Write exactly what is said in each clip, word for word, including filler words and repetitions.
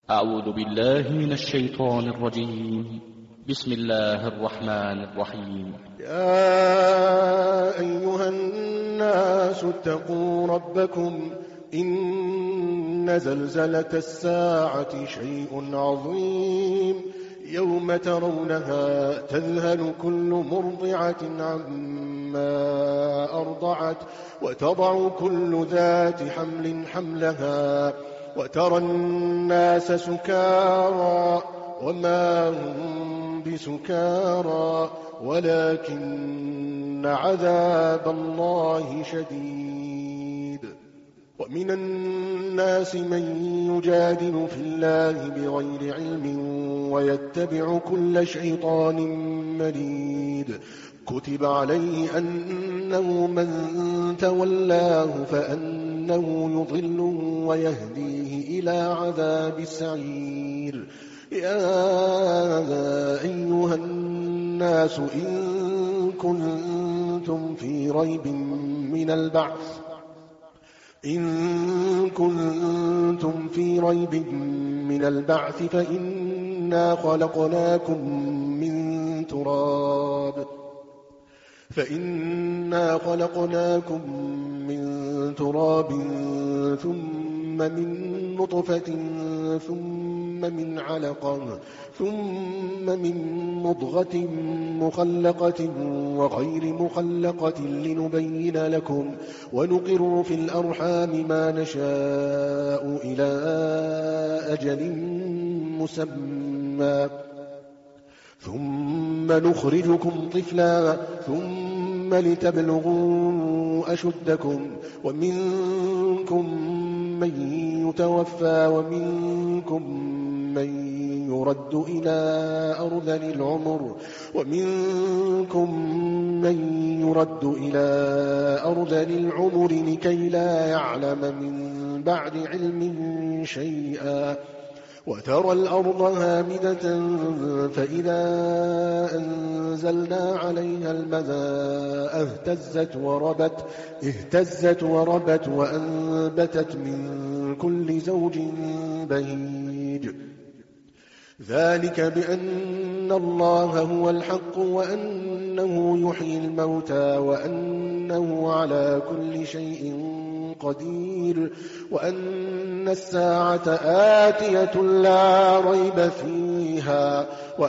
أعوذ بالله من الشيطان الرجيم. بسم الله الرحمن الرحيم. يا أيها الناس اتقوا ربكم إن زلزلة الساعة شيء عظيم يوم ترونها تذهل كل مرضعة عما أرضعت وتضع كل ذات حمل حملها وترى الناس سكارى وما هم بسكارى ولكن عذاب الله شديد. ومن الناس من يجادل في الله بغير علم ويتبع كل شيطان مريد. كتب عليه أنه من تولاه فأنه يضله ويهديه إلى عذاب السعير. يا أيها الناس إن كنتم في ريب من البعث إن كنتم في ريب من البعث فإنا خلقناكم من تراب فإنا خلقناكم من تراب ثم من نطفة ثم من علقة ثم من مضغة مخلقة وغير مخلقة لنبين لكم ونقر في الأرحام ما نشاء إلى أجل مسمى ثم نخرجكم طفلا ثم لتبلغوا أشدكم ومنكم من يتوفى ومنكم من يرد إلى أرذل العمر ومنكم من يرد إلى أرذل العمر لكي لا يعلم من بعد علم شيئا. وترى الأرض هامدة فإذا أنزلنا عليها الماء اهتزت وربت, اهتزت وربت وأنبتت من كل زوج بهيج. ذلك بأن الله هو الحق وأنه يحيي الموتى وأنه على كل شيء قدير وأن الساعة آتية لا ريب فيها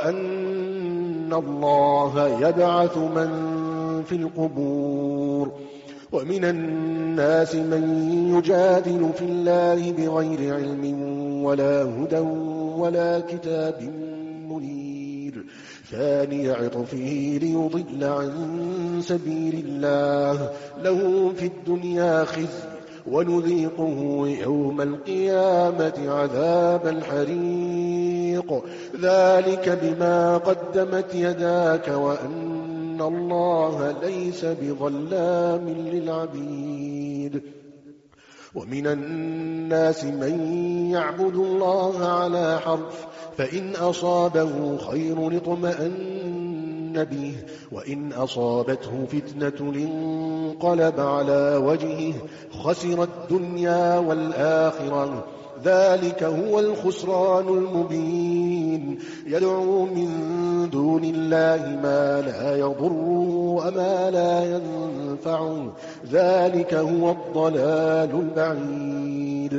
وأن الله يبعث من في القبور. ومن الناس من يجادل في الله بغير علم ولا هدى ولا كتاب منير. ثاني عطفه ليضل عن سبيل الله له في الدنيا خزي ونذيقه يوم القيامة عذاب الحريق. ذلك بما قدمت يداك وأن الله ليس بظلام للعبيد. ومن الناس من يعبد الله على حرف فإن أصابه خير اطمأن به وإن أصابته فتنة انقلب على وجهه خسر الدنيا والآخرة. ذلك هو الخسران المبين. يدعو من دون الله ما لا يضره وما لا ينفعه. ذلك هو الضلال البعيد.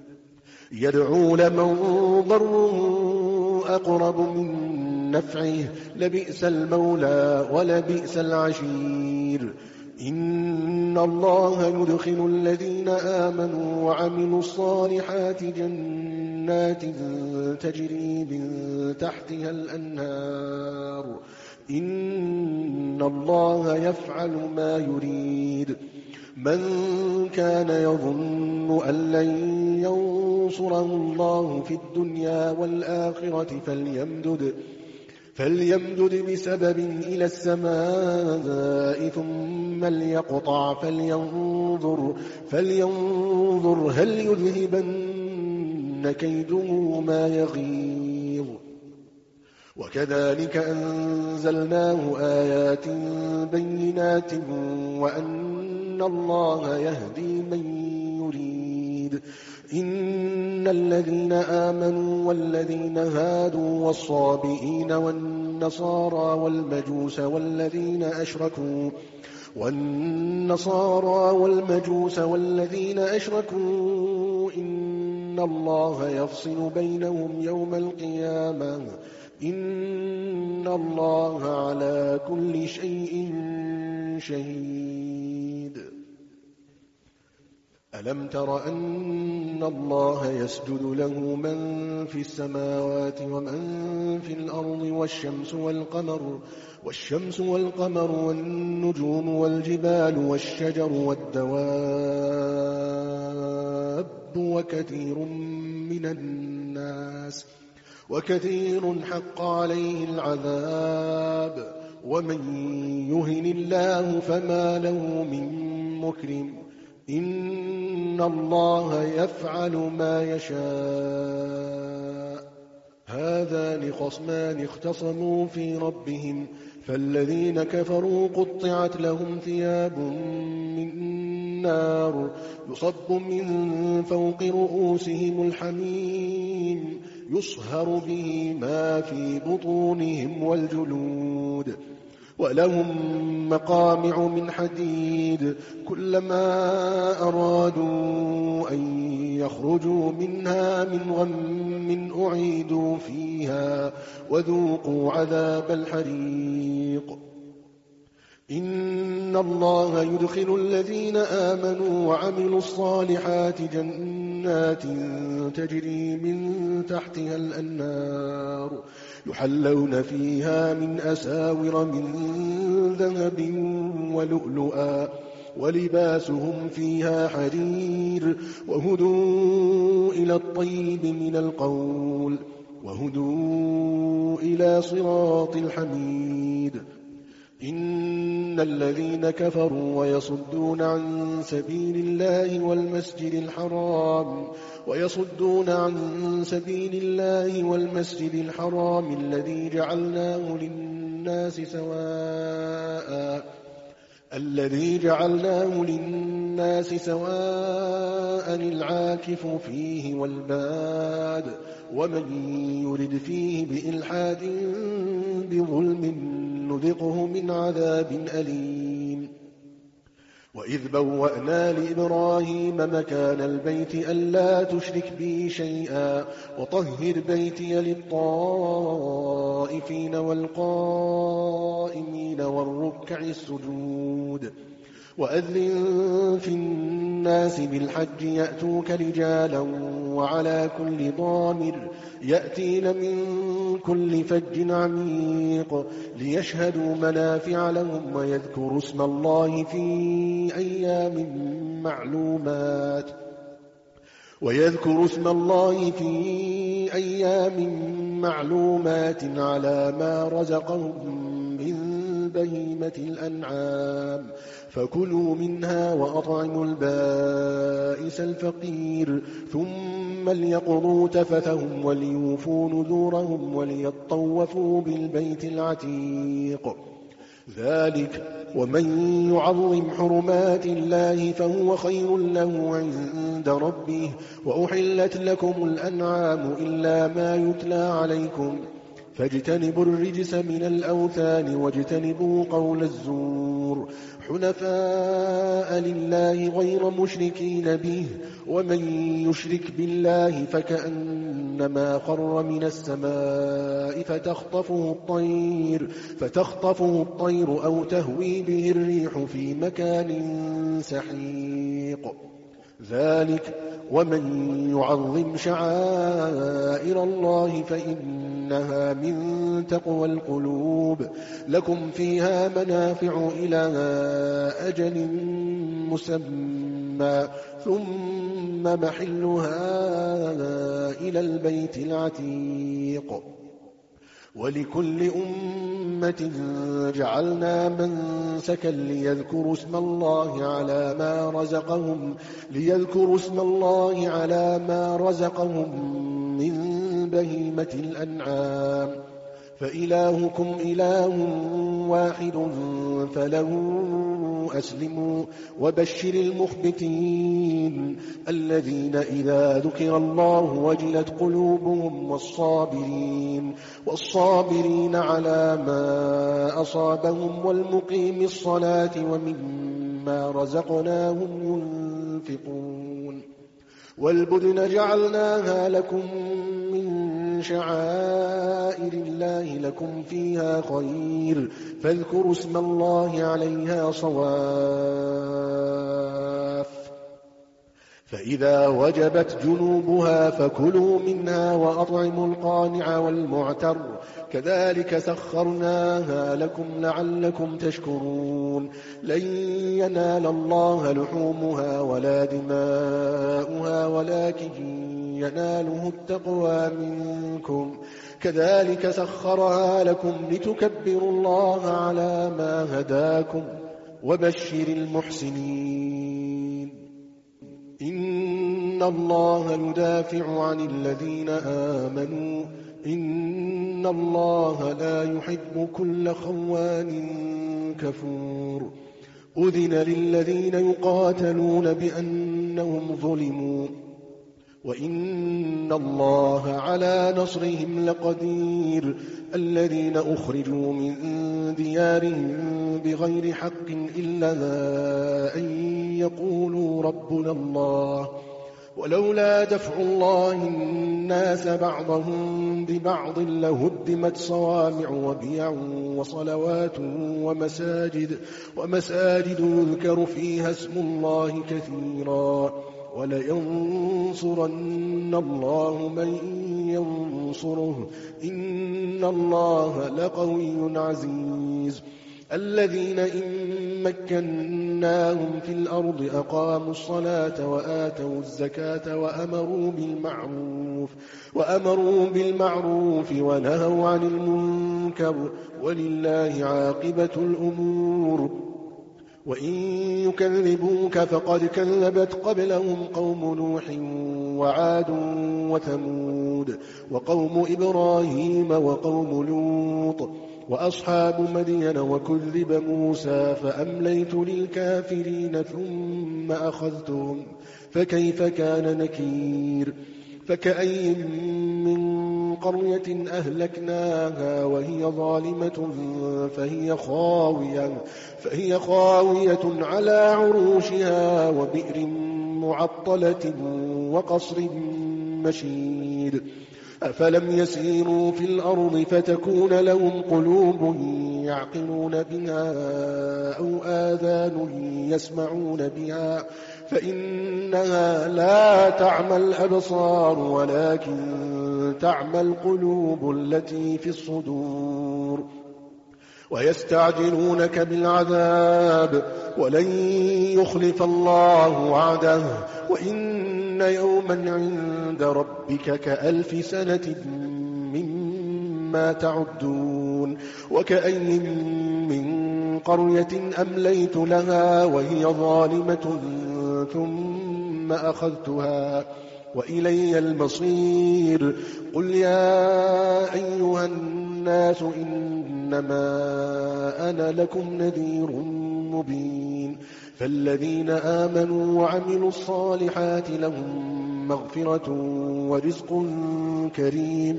يدعو لمن ضره أقرب من نفعه لبئس المولى ولبئس العشير. إن الله يدخل الذين آمنوا وعملوا الصالحات جنات تجري من تحتها الأنهار. إن الله يفعل ما يريد. من كان يظن أن لن ينصره الله في الدنيا والآخرة فليمدد فليمدد بسبب إلى السماء ثم ليقطع فلينظر, فلينظر هل يذهبن كيده ما يغيظ. وكذلك أنزلناه آيات بينات وأن الله يهدي من يريد. إن إن الذين آمنوا والذين هادوا والصابئين والنصارى والمجوس والذين أشركوا والنصارى والمجوس والذين أشركوا إن الله يفصل بينهم يوم القيامة إن الله على كل شيء شهيد. ألم تر أن الله يسجد له من في السماوات ومن في الأرض والشمس والقمر والشمس والقمر والنجوم والجبال والشجر والدواب وكثير من الناس وكثير حق عليه العذاب ومن يهن الله فما له من مكرم إن الله يفعل ما يشاء. هذان خصمان اختصموا في ربهم فالذين كفروا قطعت لهم ثياب من نار يصب من فوق رؤوسهم الحميم يصهر به ما في بطونهم والجلود ولهم مقامع من حديد كلما أرادوا أن يخرجوا منها من غم أعيدوا فيها وذوقوا عذاب الحريق. إن الله يدخل الذين آمنوا وعملوا الصالحات جنات تجري من تحتها الأنهار يحلون فيها من أساور من ذهب ولؤلؤا ولباسهم فيها حرير وهدوا إلى الطيب من القول وهدوا إلى صراط الحميد. إن الذين كفروا ويصدون عن سبيل الله والمسجد الحرام ويصدون عن سبيل الله والمسجد الحرام الذي جعلناه للناس سواء الذي جعلناه للناس سواء العاكف فيه والباد ومن يرد فيه بإلحاد بظلم نذقه من عذاب أليم. وإذ بوأنا لإبراهيم مكان البيت ألا تشرك بي شيئا وطهر بيتي للطائفين والقائمين والركع السجود. وأذن في الناس بالحج يأتوك رجالا وعلى كل ضامر يأتين من كل فج عميق ليشهدوا منافع لهم ويذكروا اسم الله في أيام معلومات ويذكروا اسم الله في أيام معلومات على ما رزقهم من بهيمة الأنعام فكلوا منها وأطعموا البائس الفقير ثم ليقضوا تفثهم وليوفوا نذورهم وليطوفوا بالبيت العتيق. ذلك ومن يعظم حرمات الله فهو خير له عند ربه. وأحلت لكم الأنعام إلا ما يتلى عليكم فاجتنبوا الرجس من الأوثان واجتنبوا قول الزور حنفاء لله غير مشركين به ومن يشرك بالله فكأنما خر من السماء فتخطفه الطير فتخطفه الطير أو تهوي به الريح في مكان سحيق. ذلك ومن يعظم شعائر الله فإنها من تقوى القلوب. لكم فيها منافع إلى أجل مسمى ثم محلها إلى البيت العتيق. ولكل أمة جعلنا منسكا ليذكروا اسم الله على ما رزقهم ليذكروا اسم الله على ما رزقهم من بهيمة الأنعام فإلهكم إله واحد فله أسلموا وبشر المخبتين الذين إذا ذكر الله وجلت قلوبهم والصابرين والصابرين على ما أصابهم والمقيم الصلاة ومما رزقناهم ينفقون والبدن جعلناها لكم من شعائر الله لكم فيها خير فاذكروا اسم الله عليها صواف فإذا وجبت جنوبها فكلوا منها وأطعموا القانع والمعتر كذلك سخرناها لكم لعلكم تشكرون لن ينال الله لحومها ولا دماؤها ولكن يناله التقوى منكم كذلك سخرها لكم لتكبروا الله على ما هداكم وبشر المحسنين إن الله يدافع عن الذين آمنوا إن الله لا يحب كل خوان كفور أذن للذين يقاتلون بأنهم ظلموا وإن الله على نصرهم لقدير الذين أخرجوا من ديارهم بغير حق إلا أن يقولوا ربنا الله ولولا دفع الله الناس بعضهم ببعض لهدمت صوامع وبيع وصلوات ومساجد ومساجد يذكر فيها اسم الله كثيرا ولينصرن الله من ينصره إن الله لقوي عزيز الذين إن مكناهم في الأرض أقاموا الصلاة وآتوا الزكاة وأمروا بالمعروف وأمروا بالمعروف ونهوا عن المنكر ولله عاقبة الأمور وإن يكذبوك فقد كذبت قبلهم قوم نوح وعاد وثمود وقوم إبراهيم وقوم لوط وأصحاب مدين وكذب موسى فأمليت للكافرين ثم أخذتهم فكيف كان نكير فكأي من قرية أهلكناها وهي ظالمة فهي خاوية, فهي خاوية على عروشها وبئر معطلة وقصر مشيد أفلم يسيروا في الأرض فتكون لهم قلوب يعقلون بها أو آذان يسمعون بها فإنها لا تعمى الأبصار ولكن تعمى القلوب التي في الصدور ويستعجلونك بالعذاب ولن يخلف الله وعده وإن يوما عند ربك كألف سنة مما تعدون وكأي من قرية أمليت لها وهي ظالمة ثم أخذتها وإلي المصير قل يا أيها الناس إنما أنا لكم نذير مبين فالذين آمنوا وعملوا الصالحات لهم مغفرة ورزق كريم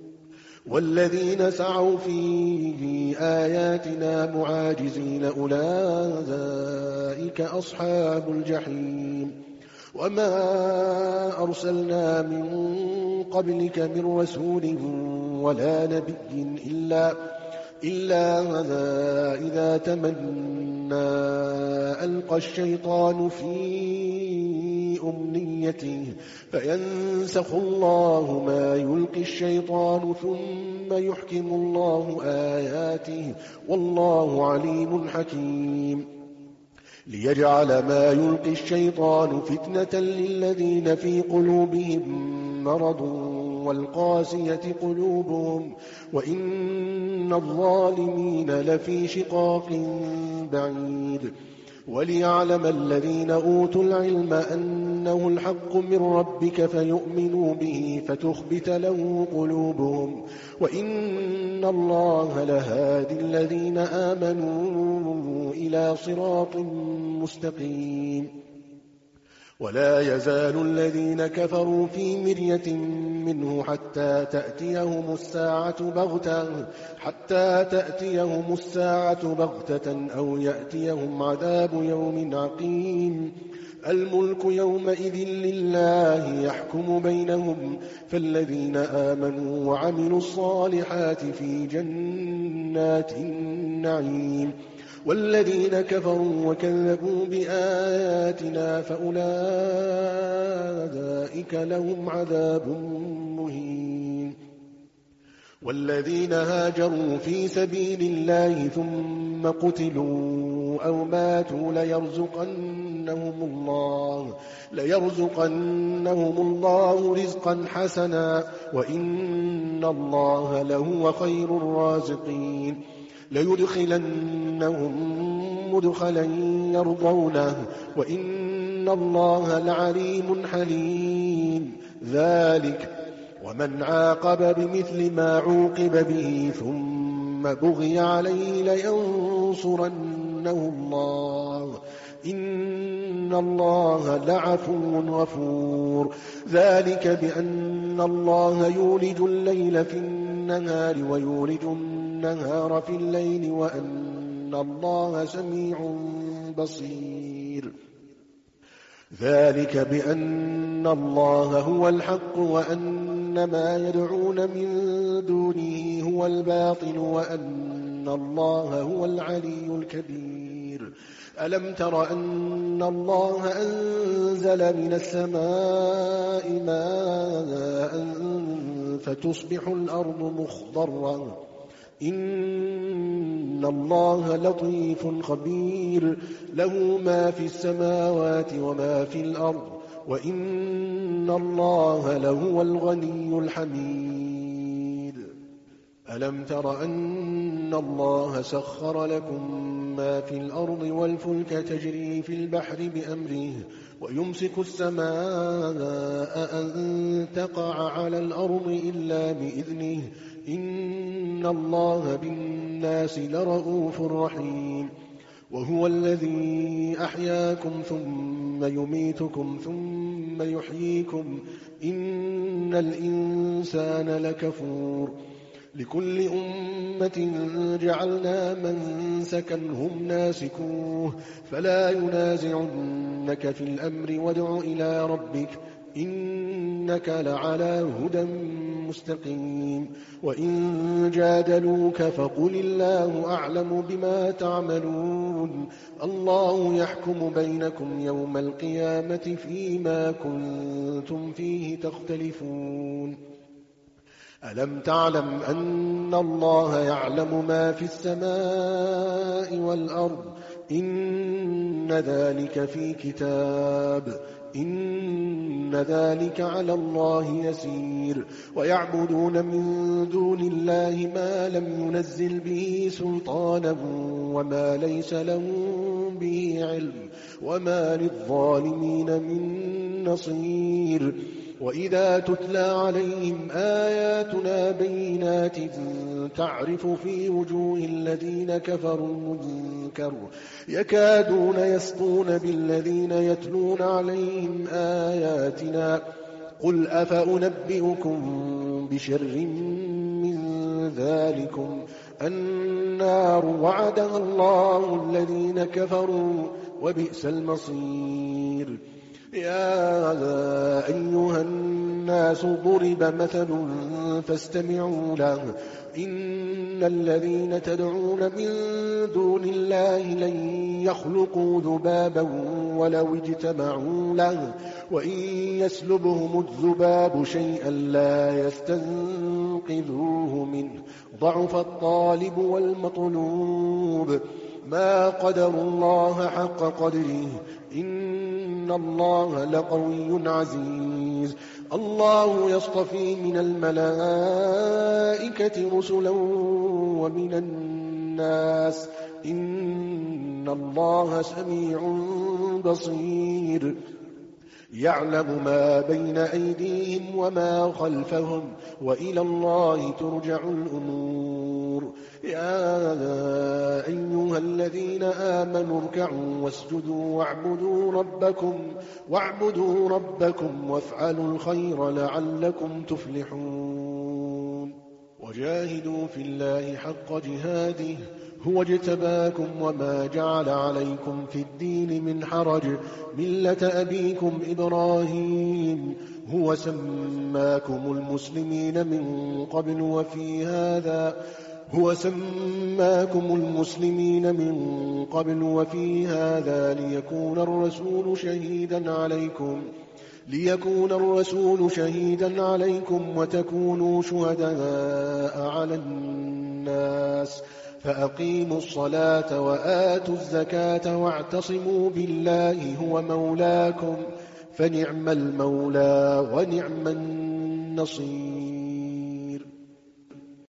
والذين سعوا في آياتنا معاجزين أولئك أصحاب الجحيم وما أرسلنا من قبلك من رسول ولا نبي إلا إلا إذا تمنى ألقى الشيطان في أمنيته فينسخ الله ما يلقي الشيطان ثم يحكم الله آياته والله عليم حكيم ليجعل ما يلقي الشيطان فتنة للذين في قلوبهم مرض والقاسية قلوبهم وإن الظالمين لفي شقاق بعيد وليعلم الذين أوتوا العلم أنه الحق من ربك فيؤمنوا به فتخبت له قلوبهم وإن الله لهادي الذين آمنوا إلى صراط مستقيم. ولا يزال الذين كفروا في مرية منه حتى تأتيهم الساعة بغتة حتى تأتيهم الساعة بغتة أو يأتيهم عذاب يوم عقيم. الملك يومئذ لله يحكم بينهم فالذين آمنوا وعملوا الصالحات في جنات النعيم والذين كفروا وكذبوا بآياتنا فأولئك لهم عذاب مهين. والذين هاجروا في سبيل الله ثم قتلوا أو ماتوا ليرزقنهم الله ليرزقنهم الله رزقا حسنا وإن الله لهو خير الرازقين. ليدخلنهم مدخلا يرضونه وإن الله لعليم حليم. ذلك ومن عاقب بمثل ما عوقب به ثم بغي عليه لينصرنه الله إن الله لعفو غفور. ذلك بأن الله يولج الليل في النهار ويولج النهار في الليل وأن الله سميع بصير. ذلك بأن الله هو الحق وأن ما يدعون من دونه هو الباطل وأن الله هو العلي الكبير. ألم تر أن الله أنزل من السماء ماء فتصبح الأرض مخضرا إن الله لطيف خبير له ما في السماوات وما في الأرض وإن الله لهو الغني الحميد. ألم تر أن الله سخر لكم ما في الأرض والفلك تجري في البحر بأمره ويمسك السماء أن تقع على الأرض إلا بإذنه إن الله بالناس لرؤوف رحيم. وهو الذي أحياكم ثم يميتكم ثم يحييكم إن الإنسان لكفور. لكل أمة جعلنا منسكا هم ناسكوه فلا ينازعنك في الأمر وادع إلى ربك إنك لعلى هدى مستقيم. وإن جادلوك فقل الله أعلم بما تعملون الله يحكم بينكم يوم القيامة فيما كنتم فيه تختلفون. ألم تعلم أن الله يعلم ما في السماء والأرض إن ذلك في كتاب إن ذلك على الله يسير. ويعبدون من دون الله ما لم ينزل به سلطانا وما ليس لهم به علم وما للظالمين من نصير. وإذا تتلى عليهم آياتنا بينات تعرف في وجوه الذين كفروا المنكر يكادون يسطون بالذين يتلون عليهم آياتنا قل أفأنبئكم بشر من ذلكم النار وعدها الله الذين كفروا وبئس المصير. يا أيها الناس ضرب مثل فاستمعوا له إن الذين تدعون من دون الله لن يخلقوا ذبابا ولو اجتمعوا له وإن يسلبهم الذباب شيئا لا يستنقذوه منه ضعف الطالب والمطلوب. ما قدر الله حق قدره إن الله لقوي عزيز. الله يصطفي من الملائكة رسلا ومن الناس الناس إن الله سميع بصير يعلم ما بين أيديهم وما خلفهم وإلى الله ترجع الأمور يا أيها الذين آمنوا اركعوا واسجدوا واعبدوا ربكم واعبدوا ربكم وافعلوا الخير لعلكم تفلحون وجاهدوا في الله حق جهاده هو اجتباكم وما جعل عليكم في الدين من حرج ملة أبيكم إبراهيم هو سماكم المسلمين من قبل وفي هذا هو سماكم المسلمين من قبل وفي هذا ليكون الرسول شهيدا عليكم ليكون الرسول شهيدا عليكم وتكونوا شهداء على الناس فأقيموا الصلاة وآتوا الزكاة واعتصموا بالله هو مولاكم فنعم المولى ونعم النصير